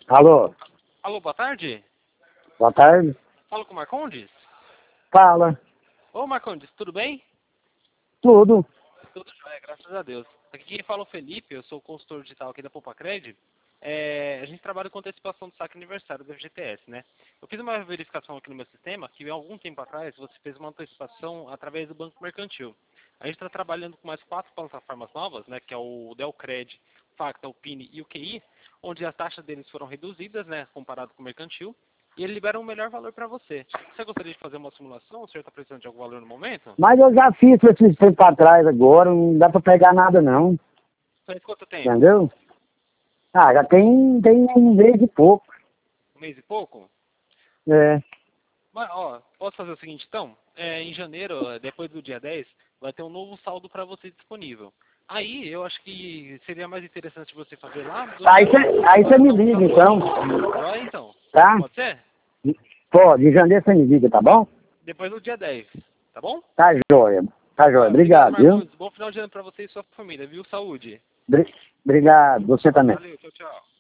Alô, Alô, boa tarde. boa tarde. Falo com o Marcondes? Fala. Ô, Marcondes, tudo bem? Tudo. Tudo jóia, graças a Deus. Aqui quem fala é o Felipe, eu sou o consultor digital aqui da Poupacred. A gente trabalha com antecipação do saque aniversário do FGTS, né? Eu fiz uma verificação aqui no meu sistema, que há algum tempo atrás você fez uma antecipação através do Banco Mercantil. A gente está trabalhando com mais 4 plataformas novas, né? Que é o Delcred, Facta, o Pini e o QI, onde as taxas deles foram reduzidas, né? Comparado com o Mercantil. E ele libera um melhor valor para você. Você gostaria de fazer uma simulação? O senhor está precisando de algum valor no momento? Mas eu já fiz esses tempo atrás agora, não dá pra pegar nada não. Faz quanto tempo? Entendeu? Ah, já tem um mês e pouco. Um mês e pouco? É. Mas, ó, posso fazer o seguinte então? Em janeiro, depois do dia 10, vai ter um novo saldo para você disponível. Aí eu acho que seria mais interessante você fazer lá do Aí você me liga então. Joia, então. Tá? Pode ser? Pô, de janeiro você me liga, tá bom? Depois do dia 10, tá bom? Tá joia. Tá joia. Obrigado, Obrigado, viu? Marcondes. Bom final de ano para você e sua família, viu? Saúde. Obrigado. Você também. Valeu, tchau, tchau.